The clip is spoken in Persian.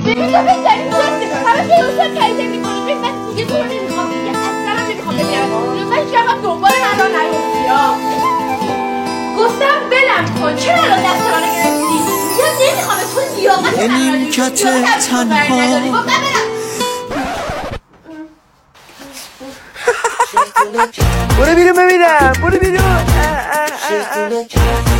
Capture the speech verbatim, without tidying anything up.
ببین تو بذاری تو همه تو دوستان کلیده میکنی ببین من دیگه تو رو نمیخوام دیگه اصلا هم نمیخوام ببینم لطفا هیچ وقت دنبال من را نیفتی ها گفتم بلم کن چرا الان دست منو گرفتی یا نمیخوام تو لیاقت نیمکت تنها برو بیرون ببینم برو بیرون